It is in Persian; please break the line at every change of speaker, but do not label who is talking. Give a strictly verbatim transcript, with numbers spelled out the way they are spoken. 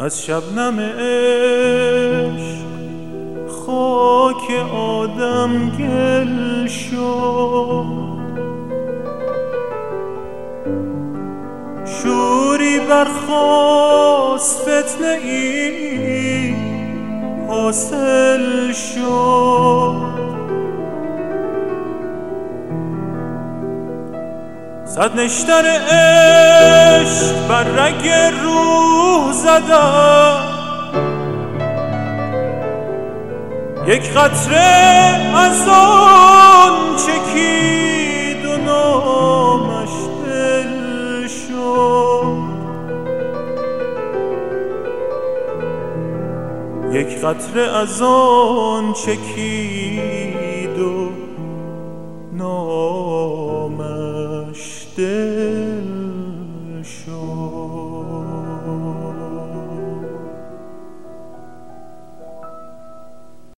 از شبنم عشق خاک آدم گل شد، شوری برخاست فتنه ای حاصل شد. صد نشتر عشق بر رگ روح زدم، یک قطره از آن چکید و نامش دل شد. یک قطره از آن چکید و نامش دل شد.